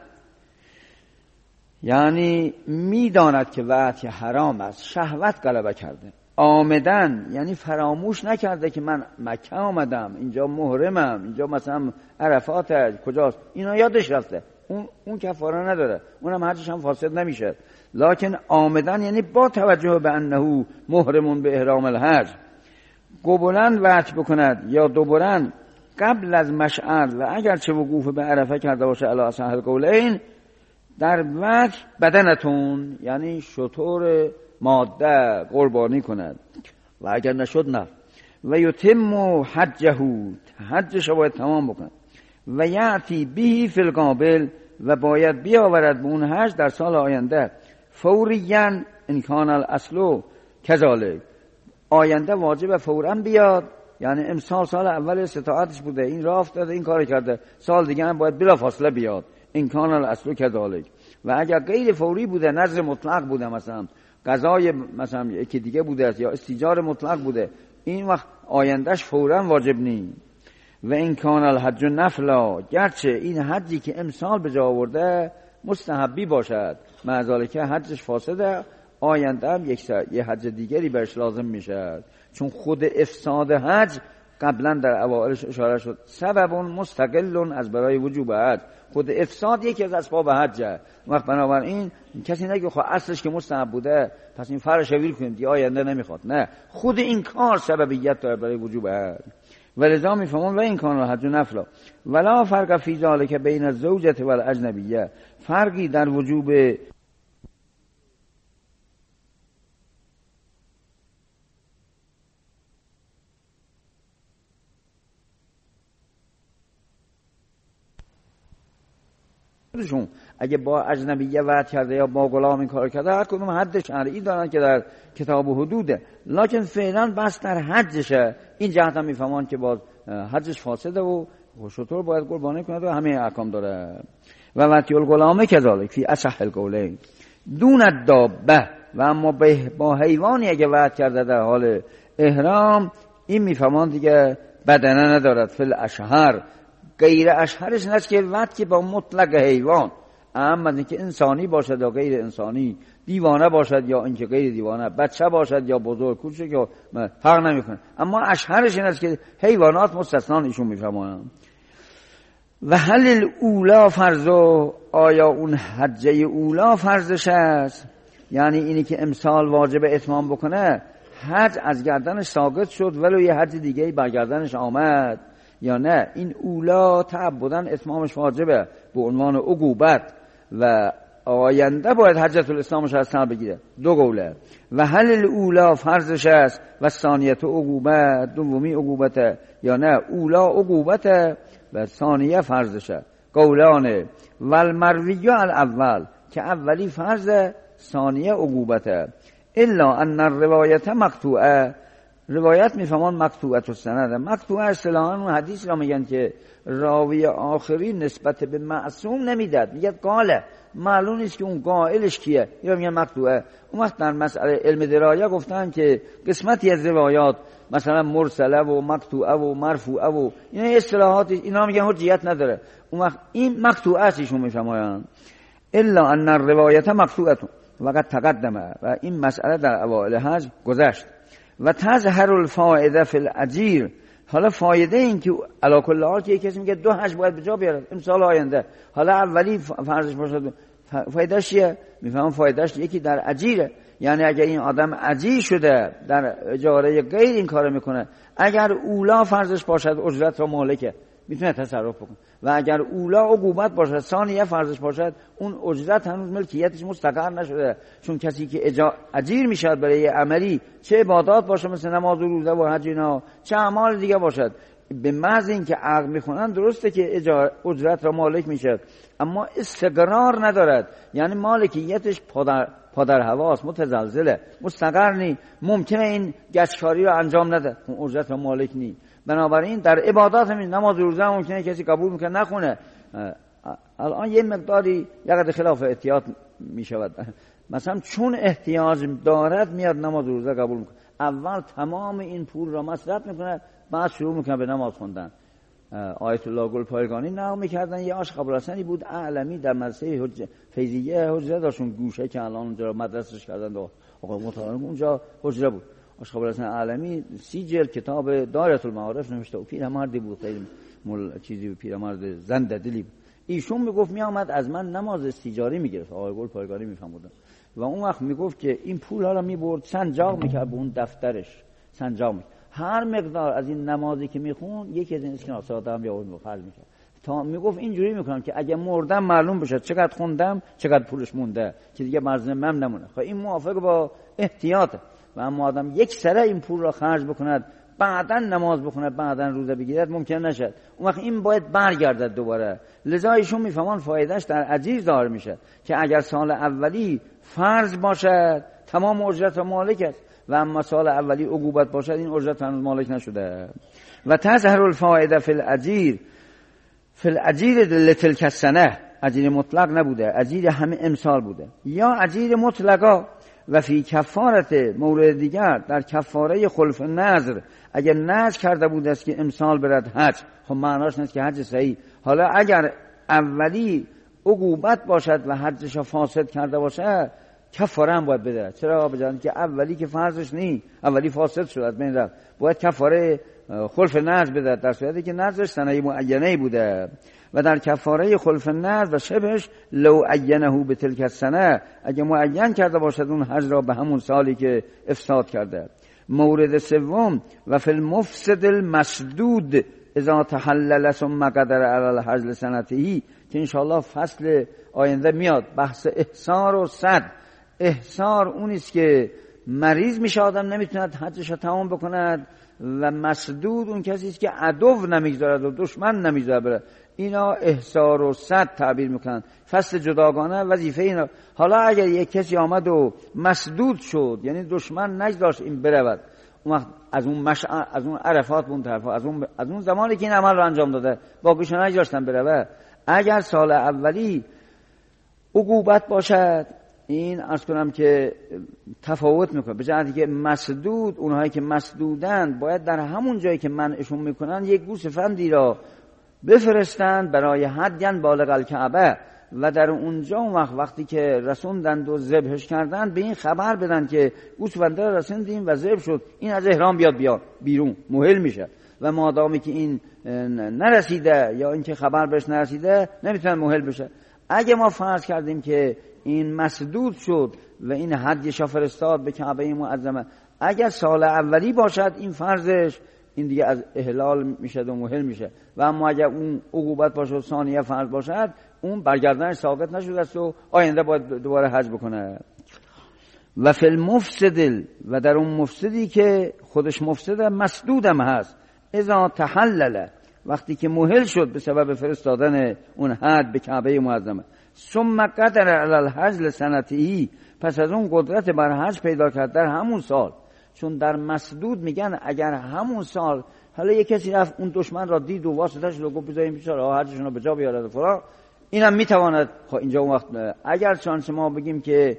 یعنی میداند که وقتی حرام است شهوت غلبه کرده، آمدن یعنی فراموش نکرده که من مکه آمدم، اینجا محرمم، اینجا مثلا عرفات کجاست، اینا یادش رفته، اون اون کفاره نداره، اونم حجش هم فاسد نمیشه. لکن آمدن یعنی با توجه به انه محرمون به احرام الحج قبلن وقت بکند یا دوبرن قبل از مشعر و اگر چه وقوف به عرفه کرده باشه علی اصح القولین در وقت بدنتون یعنی شطور ماده قربانی کند و اگر نشد نه. و یتم حجه، حجش رو باید تمام بکنه. و یعتی بهی فی القابل، و باید بیاورد به اون حج در سال آینده. فوریاً ان کان الاصل کذالک، آینده واجب فوراً بیاد. یعنی امسال سال اول استطاعتش بوده، این راه افتاده، این کار کرده، سال دیگه هم باید بلا فاصله بیاد. ان کان الاصل کذالک. و اگر غیر فوری بوده، نذر مطلق بوده، مثلا قضای مثلا یکی دیگه بوده یا استیجار مطلق بوده، این وقت آیندهش فوراً واجب نیست. و این کان الحج نفلا، گرچه این حجی که امسال به جا آورده مستحبی باشد، مع ذالک حجش فاسده، آینده هم یک یه حج دیگری برش لازم میشه. چون خود افساد حج قبلا در اوائلش اشاره شد، سبب مستقل از برای وجوب حج. خود افساد یکی از اسباب حجه. وقت بنابراین کسی نگه خب اصلش که مستحب بوده پس این فرش ویل کنیم دیگه آینده نمیخواد، نه، خود این کار سببیت داره برای وجوب حج. ولذا میفهمون و این کان الحج نفلا ولا فرق فی ذلک بین الزوجه و الاجنبیه، فرقی در وجوب خودشون اگه با اجنبیه وعد کرده یا با غلام این کار کرده، هر کدوم حد شرعی دارن که در کتاب و حدوده، لکن فعلا بس در حجشه. این جهت هم میفهمان که باز حجش فاسده و شطور باید قربانی کنه و همه احکام داره. و وطی الغلامه کذالک فی اصح القولین دون الدابه، و اما با حیوانی اگه وعد کرده در حال احرام، این میفهمان دیگه بدنه ندارد. فی الاشهر، غیر اشهرش نست که وقت که با مطلق حیوان، اما اینکه انسانی باشد یا غیر انسانی، دیوانه باشد یا اینکه غیر دیوانه، بچه باشد یا بزرگ کوچک، یا فرق نمیکنه. اما اشهرش نست که حیوانات مستثنا ایشون میفهمن. و هل الاولا فرضو، آیا اون حجه اولا فرضش است؟ یعنی اینی که امسال واجب اتمام بکنه، حج از گردنش ساقط شد ولو یه حج دیگه بر گردنش آمد، یا نه این اولا تعبدن اتمامش واجبه به عنوان عقوبت و آینده باید حجت الاسلامش از سر بگیره. دو قوله. و هل الاولا فرضش است و ثانیت عقوبت، دومی عقوبته، یا نه اولا عقوبته و ثانیه فرضشه. قولانه والمروی الاول، که اولی فرضه ثانیه عقوبته. الا ان الروایت مقطوعه، روایت میفهمان مقطوعه السند. مقطوعه اصطلاحاً اون حدیث را میگن که راوی آخری نسبت به معصوم نمیداد، میگه قاله، معلوم نیست که اون قائلش کیه، یا میگن مقطوعه. اون وقت در مسئله علم درایه گفتن که قسمتی از روایات مثلا مرسله و مقطوعه و مرفوعه و اینا اصطلاحات، اینا میگن حجیت نداره. اون وقت این مقطوعه استشون میفهمن. الا ان الروایت مقطوعه وقد تقدمه، و این مسئله در اوائل حج گذشت. و تظهر الفائده فی الاجیر، حالا فایده این که علا کل حال که کسی میگه دو حج باید به جا بیاره امسال آینده، حالا اولی فرضش باشد، فایدهش چیه؟ میفهمم فایدهش یکی در اجیره. یعنی اگر این آدم اجیر شده در اجاره غیر این کار میکنه، اگر اولا فرضش باشد اجرت را مالکه میتونه تصرف بکنه، و اگر اولا عقوبت باشد ثانیه فرضش باشد اون اجرت هنوز ملکیتش مستقر نشده. چون کسی که اجا... اجیر میشد برای عملی، چه عبادات باشه مثل نماز و روزه و حج اینا، چه اعمال دیگه باشد، به محض اینکه عقد میخونن درسته که اجا... اجرت را مالک میشه، اما استقرار ندارد. یعنی مالکیتش پادر پادر هواست، متزلزله، مستقر نی، ممکنه این گچکاری را انجام نده، اون اجرت را مالک نی. بنابراین در عبادات همین نماز و روزه ممکنه کسی قبول میکنه نخونه. الان یه مقداری یقدر خلاف احتیاط میشود، مثلا چون احتیاج دارد میاد نماز و روزه قبول میکنه، اول تمام این پول را مصرف میکنه، بعد شروع میکنه به نماز خوندن. آیت الله گلپایگانی نقل میکردن یه آش قبول حسنی بود اعلمی در مدرسه حج... فیضیه حجره داشتون، گوشه که الان اونجا مدرسش کردن و آقا مطالعه اونجا حجره بود. آش قبول حسن اعلمی سی جلد کتاب دایره المعارف نوشته و پیرمردی بود، خیلی مول چیزی پیرمرد زنده دلی بود. ایشون میگفت میآمد از من نماز استیجاری میگرفت، آقای گلپایگانی میفهمودن، و اون وقت میگفت که این پول ها رو میبرد سنجاق میکرد به اون دفترش، سنجاق میکرد هر مقدار از این نمازی که میخون یکی از این اسکناس ساده هم یا اون خرج میکرد. تا میگفت اینجوری میکنم که اگه مردم معلوم بشه چقدر خوندم چقدر پولش مونده که دیگه مرزمم نمونه. خب این موافق با احتیاطه. و اما آدم یک سره این پول را خرج بکند بعداً نماز بخونه بعداً روزه بگیرد ممکن نشد. اون وقت این باید برگردد دوباره. لذا ایشون میفهمان فایدهش در عجیز ظاهر میشه که اگر سال اولی فرض باشد تمام اجرت مالک است و اما سال اولی عقوبت باشد این اجرت هنوز مالک نشده. و تظهر الفائده فی الاجیر فی الاجیر لتلک السنه، اجیر مطلق نبوده، اجیر همه امسال بوده، یا اجیر مطلقا. و فی کفارت مورد دیگر در کفاره خلف نذر، اگر نذر کرده بوده است که امسال برد حج، خب معناش نیست که حج صحیح. حالا اگر اولی عقوبت باشد و حجش فاسد کرده باشد کفاره هم باید بده. چرا؟ بجان که اولی که فرضش نی، اولی فاسد شد از بین رفت، باید کفاره خلف نذر بده در صورتی که نذرش سنه معینه بوده. و در کفاره خلف نذر و شبهش لو عینه به تلک السنه، اگه معین کرده باشد اون حج را به همون سالی که افساد کرده. مورد سوم و فی المفسد المسدود اذا تحلل ثم قدر علی الحج لسنته، که انشاءالله فصل آینده میاد بحث احصار و صد. احصار اونیست که مریض میشه آدم نمیتوند حجش رو تمام بکند، و مسدود اون کسی است که عدو نمیگذارد و دشمن نمیذاره بره. اینا احصار و صد تعبیر میکنن، فصل جداگانه وظیفه اینا. حالا اگر یک کسی آمد و مسدود شد یعنی دشمن نگذاشت این برود، اون وقت از اون مشعر از اون عرفات اون طرفا از اون از اون زمانی که این عمل رو انجام داده باقیش نگذاشتن برود. اگر سال اولی عقوبت باشد این عرض کنم که تفاوت میکنه، به جهتی که مسدود اونهایی که مسدودن باید در همون جایی که منعشون میکنن یک گوسفندی را بفرستند برای حدین بالغ الکعبه، و در اونجا اون وقت وقتی که رسوندند و ذبحش کردند به این خبر بدن که گوسفنده را رسوندیم و ذبح شد، این از احرام بیاد بیاد بیرون مهل میشه. و مادامی که این نرسیده یا اینکه خبر بهش نرسیده نمیتونه مهل بشه. اگه ما فرض کردیم که این مسدود شد و این حدیش فرستاد به کعبه معظمه، اگر سال اولی باشد این فرضش این دیگه از احلال میشه و مهل میشه. و اما اگر اون عقوبت باشه و ثانیه فرض باشد اون برگردنش ثابت نشده است و آینده باید دوباره حج بکنه. و فی المفسد، و در اون مفسدی که خودش مفسد مسدودم هست، اذا تحلل، وقتی که مهل شد به سبب فرستادن اون حد به کعبه معظمه، ثم قدر علی الحج لسنته، پس از اون قدرت بر حج پیدا کرد در همون سال. چون در مسدود میگن اگر همون سال حالا یک کسی رفت اون دشمن را دید و واسطش رو گفت بذاریم بیچاره حجشون رو به جا بیاره فلان، اینم میتواند. خب اینجا اون وقت اگر چانس ما بگیم که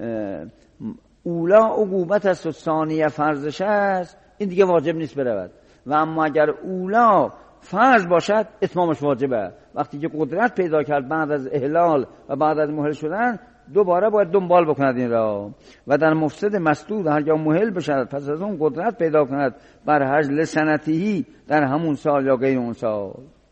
اولا عقوبت است و ثانیه فرضش است، این دیگه واجب نیست برود. و اما اگر اولا فرض باشد اتمامش واجبه. وقتی که قدرت پیدا کرد بعد از احلال و بعد از مهل شدن دوباره باید دنبال بکند این را. و در مفسد مسدود هر جا مهل بشد پس از اون قدرت پیدا کند بر حج لسنتهی، در همون سال یا غیر اون سال.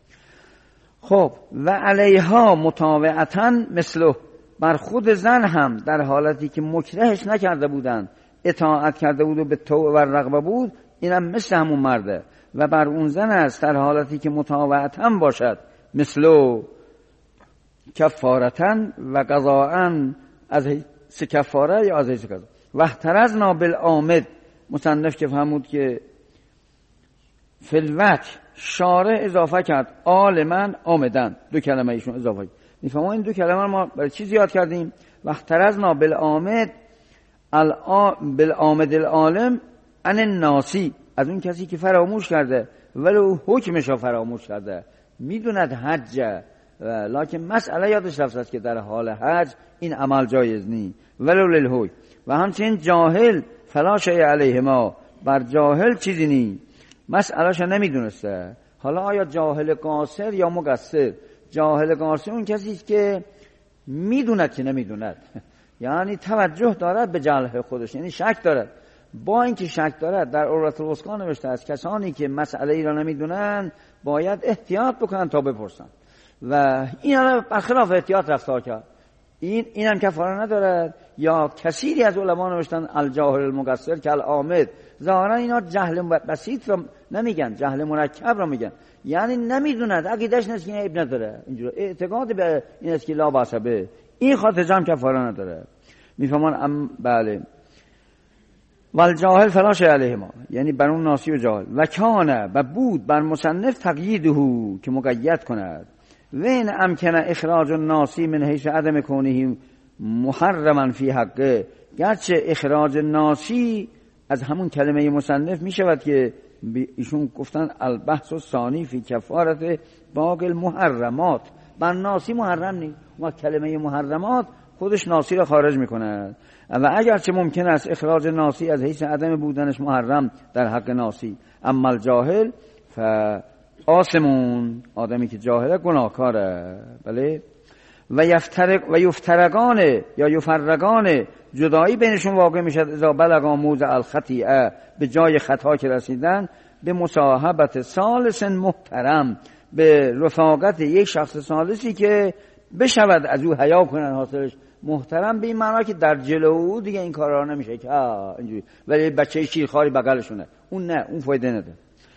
خب و علیها مطاوعتاً مثله، بر خود زن هم در حالتی که مکرهش نکرده بودند اطاعت کرده بود و به طوع و رغبه بود، اینم مثل همون مرده. و بر اون زن است در حالتی که مطاوعتاً باشد مثله کفارتاً و قضاءاً، از حیث کفاره یا از حیث قضا. و احترزنا بالعامد، مصنف که فهمود که فلوت شارع اضافه کرد عالماً عامداً، دو کلمه ایشون اضافه کرد. میفهمون این دو کلمه ما برای چی زیاد کردیم؟ و احترزنا بالعامد بالعامد العالم عن الناسی، از اون کسی که فراموش کرده ولو حکمش رو فراموش کرده، میدوند حج لکن مسئله یادش رفته است که در حال حج این عمل جایز نی، ولو للحکم. و همچنین جاهل فلا شیء علیه ما، بر جاهل چیزی نی، مسئلهش نمیدونسته. حالا آیا جاهل قاصر یا مقصر؟ جاهل قاصر اون کسی است که میدوند که نمیدوند، یعنی توجه دارد به جهل خودش، یعنی شک دارد. با اینکه شک دارد در عروة الوثقی نوشته است کسانی که مسئله ای را نمیدونن باید احتیاط بکنن تا بپرسن، و این هم برخلاف احتیاط رفتار کرد، این اینم کفاره ندارد. یا کثیری از علما نوشتن الجاهل المقصر کالعامد، ظاهرا اینا جهل بسیط را نمیگن، جهل مرکب را میگن، یعنی نمیدوند، عقیده‌اش نیست که عیب نداره، اینجوری اعتقاد به این است که لا باس به، این خاطر جام کفاره نداره. میفهمان ام بله. والجاهل فلا شیء علیهما، یعنی بر اون ناسی و جاهل. و کانه، و بود بر مصنف تقییده، که مقید کند. و این امکنه اخراج الناسی من حیث عدم کونه محرما فی حقه، گرچه اخراج ناسی از همون کلمه مصنف می شود که ایشون گفتن البحث و ثانی فی کفارت باقی المحرمات، بر ناسی محرم نیست، ما کلمه محرمات خودش ناسی را خارج می کند. و اگرچه ممکن است اخراج ناسی از حیث عدم بودنش محرم در حق ناسی، اما الجاهل فآثمون، آدمی که جاهله گناهکاره. بله. و یفترق و یفترقان یا یفرقان، جدایی بینشون واقع میشد اذا بلغا موضع الخطیئه، به جای خطا که رسیدن، به مصاحبت ثالث محترم، به رفاقت یک شخص ثالثی که بشود از او حیا کنن حاصلش محترم، به این معنی که در جلو او دیگه این کارا نمیشه که اینجوری، ولی بچه شیرخواری بغلشونه، اون نه، اون فایده نده.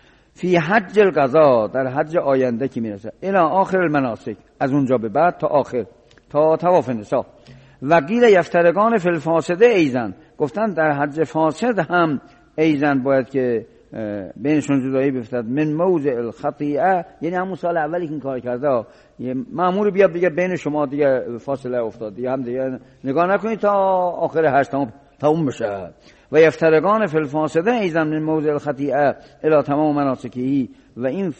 فی حج القضا، در حج آینده که میرسه، الی آخر المناسک، از اونجا به بعد تا آخر، تا طواف نساء. و قیل یفترقان فی الفاسده ایزن، گفتن در حج فاسد هم ایزن باید که بینشون جدایی بیفتد. من موضع الخطیئه، یعنی همون سال اولی که این کار کرده، مأمور بیاد دیگه بین شما دیگه فاصله افتاد، دیگه هم دیگه نگاه نکنید تا آخر حج تا اون بشه. و یفترقان فی الفاسده ایزن من موضع الخطیئه الی تمام مناسکی. و این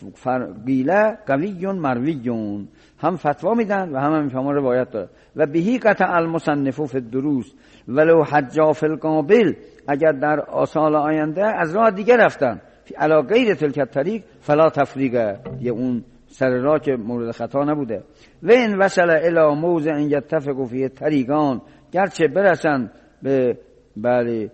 قیله قوی مروی، هم فتوا میدن و هم هم میفهمون روایت داره. و بهی قطع المصنف فی الدروس ولو حجا فی القابل، اگر در سال آینده از راه دیگه رفتن علی غیر تلک الطریق فلا تفریقه، یه اون سر راه که مورد خطا نبوده. و این وصل الی موضع یتفق فیه طریقان، گرچه برسن به بله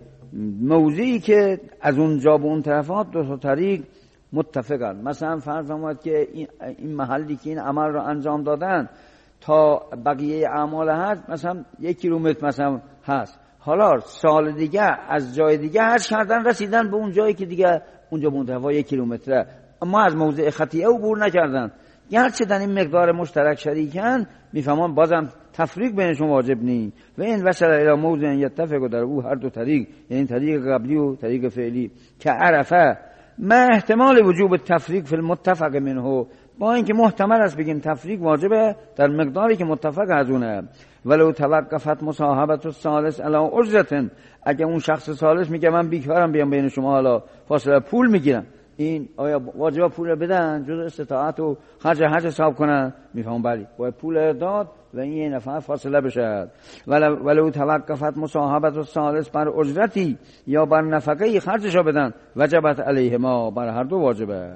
موضعی که از اونجا به اون طرفات دو تا طریق متفقن. مثلا فرض فرمایید که این محلی که این عمل رو انجام دادن تا بقیه اعمال حج مثلا یک کیلومتر مثلا هست، حالا سال دیگه از جای دیگه حج کردن رسیدن به اون جایی که دیگه اونجا به اون طرفا یک کیلومتره، اما از موضع خطیئه عبور نکردن، گرچه در این مقدار مشترک شریکن، میفهمان بازم تفریق بینشون واجب نی. و این وصل الی موضع یتفق، در او هر دو طریق، یعنی طریق قبلی و طریق فعلی، که عرفه ما احتمال وجوب تفریق فی المتفق منه، با اینکه محتمل است بگیم تفریق واجبه در مقداری که متفق از اونه. ولو توقفت مصاحبت الثالث علی اجرة، اگه اون شخص ثالث میگه من بیکارم بیام بین شما حالا فاصله پول میگیرم، این آیا واجب پول بدن جز استطاعت و خرج حج حساب کنن؟ میفهمم بله باید پول داد و این یه نفر فاصله بشه. ولو, ولو توقفت مصاحبت الثالث بر اجرتی یا بر نفقه خرجشو بدن، وجبت علیهما، بر هر دو واجبه.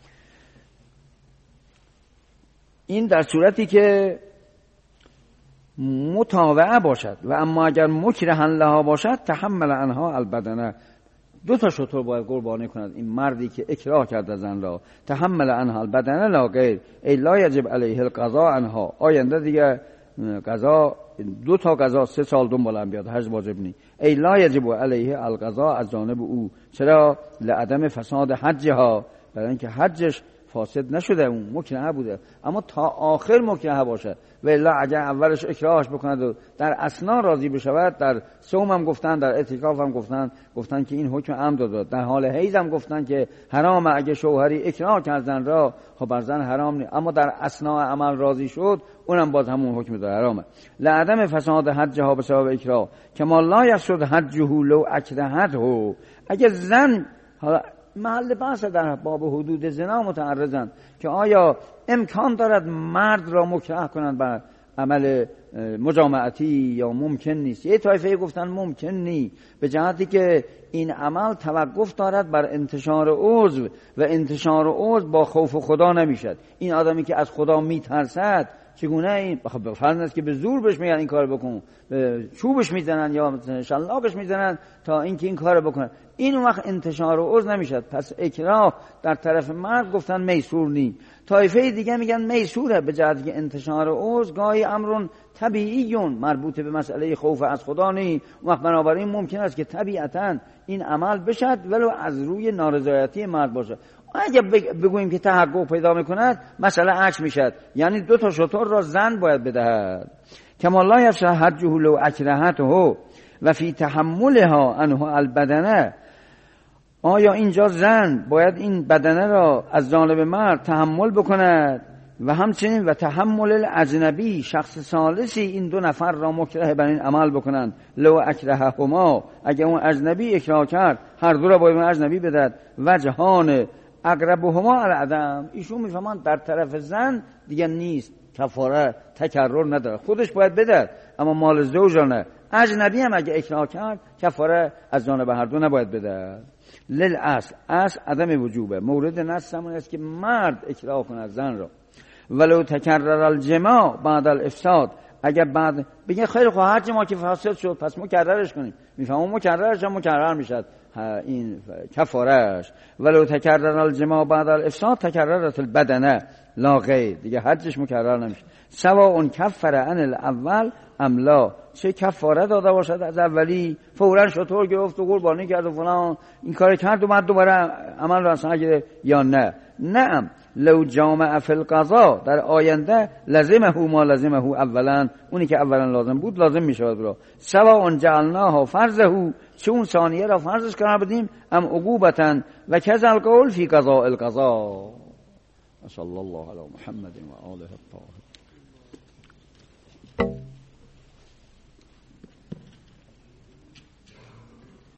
این در صورتی که متابعه باشد. و اما اگر مکرها لها باشد تحمل عنها البدنه، دو تا شطور باید قربانی کند این مردی که اکراه کرده زن را. تحمل عنها البدنه لا غیر، ای لا یجب علیه القضاء عنها، آینده دیگه قضا دو تا قضا سه سال دنبالم بیاد، حج واجب نی. ای لا یجب علیه القضاء، از جانب او. چرا؟ لعدم فساد حجها، برای اینکه حجش فاسد نشده، اون مکرهه بوده، اما تا آخر مکرهه باشه. و الا اگر اولش اکراهش بکند و در اثنا راضی بشود، در صوم هم گفتن، در اعتکاف هم گفتن، گفتن که این حکم عمد داد. در حال حیض هم گفتن که حرام اگه شوهری اکراه کردن را، خب بر زن حرام نیست، اما در اثناء عمل راضی شد، اونم باز همون حکم داره، حرامه. لعدم فساد حجها بسبب اکراه، کما لا یفسد حجه لو اکرهته، اگه زن، حالا محل بحث در باب حدود زنا متعرضن که آیا امکان دارد مرد را مکره کنند بر عمل مجامعتی یا ممکن نیست. یه طایفه گفتن ممکن نی، به جهتی که این عمل توقف دارد بر انتشار عضو و انتشار عضو با خوف خدا نمیشد. این آدمی که از خدا میترسد چگونه این فرض است که به زور بهش میگن این کار بکن، چوبش میزنن یا شلاقش میزنن تا اینکه این کار بکنه، این وقت انتشار عضو نمیشد. پس اکراه در طرف مرد گفتن میسور نی. طایفه دیگه میگن میسوره، به جهتی که انتشار عضو گاهی امرون طبیعیون، مربوط به مسئله خوف از خدا نی. وقت بنابراین ممکن است که طبیعتاً این عمل بشد ولو از روی نارضایتی مرد باشه. اگه بگوییم که تحقق پیدا میکند، مسئله عکس میشد، یعنی دو تا شطور را زن باید بدهد. کما لا یفسد حجه لو اکرهته، و فی تحملها عنه البدنه، آیا اینجا زن باید این بدنه را از جانب مرد تحمل بکند و همچنین و تحمل الاجنبی، شخص ثالثی این دو نفر را مکره بر این عمل بکنند. لو اکرههما، اگر اون اجنبی اکراه کرد هر دو را باید اون اجنبی بدهد. وجهان اقربهما العدم، ایشون میفهمند در طرف زن دیگه نیست، کفاره تکرر نداره، خودش باید بده اما مال زوج نه. اجنبی هم اگه اکراه کرد کفاره از جانب هر دو نباید بده. للاصل، اصل عدم وجوبه. مورد نص همون است که مرد اکراه کند زن را. ولو تکرر الجماع بعد الافساد، اگر بعد بگه خیلی خواه هر جماع که فاسد شد پس مکررش کنیم، میفهمون مکررش هم مکرر میشد این کفارش. ولو تکرر الجماع بعد الافساد تکررت البدنه لا غیر، دیگه حجش مکرر نمیشه. سواء کفر عن الاول ام لا، چه کفاره داده باشد از اولی، فوراً شطور گرفت و قربانی کرد و فلان این کار کرد و بعد دوباره عمل را اصلا گرفت یا نه. نعم لو جامع فی القضا، در آینده لازمه ما لازمه اولا، اونی که اولا لازم بود لازم میشود برا. سواء جعلناها فرضه، چه اون ثانیه را فرضش قرار بدیم، ام عقوبتا و کذا القول فی قضاء القضا. صلی الله علی محمد و آله الطاهرین.